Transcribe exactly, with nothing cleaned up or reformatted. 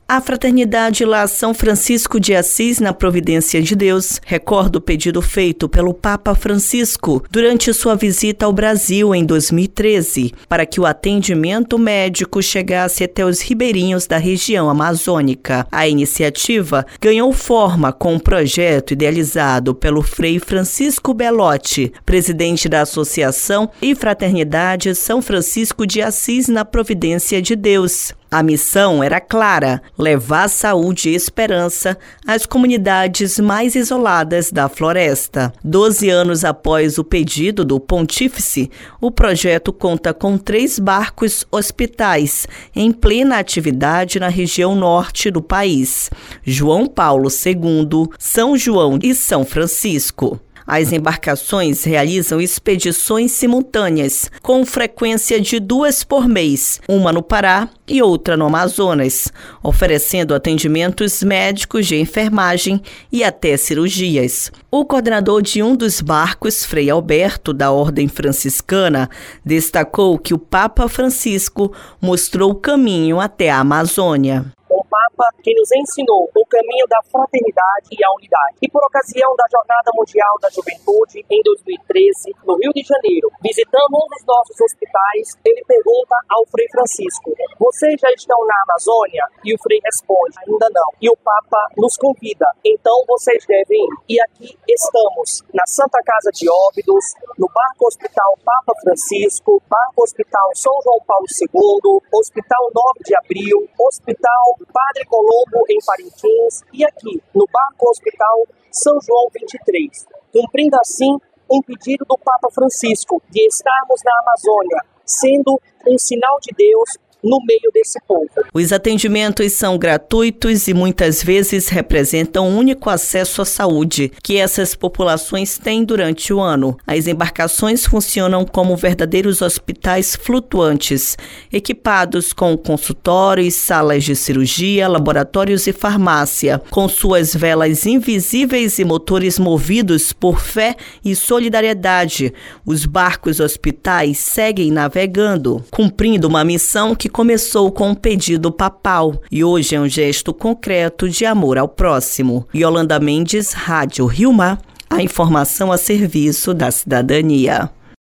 A Fraternidade La São Francisco de Assis, na Providência de Deus, recorda o pedido feito pelo Papa Francisco durante sua visita ao Brasil em dois mil e treze, para que o atendimento médico chegasse até os ribeirinhos da região amazônica. A iniciativa ganhou forma com um projeto idealizado pelo Frei Francisco Belotti, presidente da Associação e Fraternidade São Francisco de Assis, na Providência de Deus. A missão era clara: levar saúde e esperança às comunidades mais isoladas da floresta. Doze anos após o pedido do Pontífice, o projeto conta com três barcos hospitais em plena atividade na região norte do país: João Paulo segundo, São João e São Francisco. As embarcações realizam expedições simultâneas, com frequência de duas por mês, uma no Pará e outra no Amazonas, oferecendo atendimentos médicos, de enfermagem e até cirurgias. O coordenador de um dos barcos, Frei Alberto, da Ordem Franciscana, destacou que o Papa Francisco mostrou o caminho até a Amazônia. O Papa que nos ensinou o caminho da fraternidade e a unidade. E por ocasião da Jornada Mundial da Juventude, em dois mil e treze, no Rio de Janeiro, visitando um dos nossos hospitais, ele pergunta ao Frei Francisco: vocês já estão na Amazônia? E o Frei responde: ainda não. E o Papa nos convida: então vocês devem ir. E aqui estamos, na Santa Casa de Óbidos, no Barco Hospital Papa Francisco, Barco Hospital São João Paulo segundo, Hospital nove de abril, Hospital Padre Colombo em Parintins e aqui no Barco Hospital São João vinte e três, cumprindo assim um pedido do Papa Francisco de estarmos na Amazônia, sendo um sinal de Deus no meio desse povo. Os atendimentos são gratuitos e muitas vezes representam o único acesso à saúde que essas populações têm durante o ano. As embarcações funcionam como verdadeiros hospitais flutuantes, equipados com consultórios, salas de cirurgia, laboratórios e farmácia, com suas velas invisíveis e motores movidos por fé e solidariedade. Os barcos hospitais seguem navegando, cumprindo uma missão que começou com um pedido papal e hoje é um gesto concreto de amor ao próximo. Yolanda Mendes, Rádio Rio Mar, a informação a serviço da cidadania.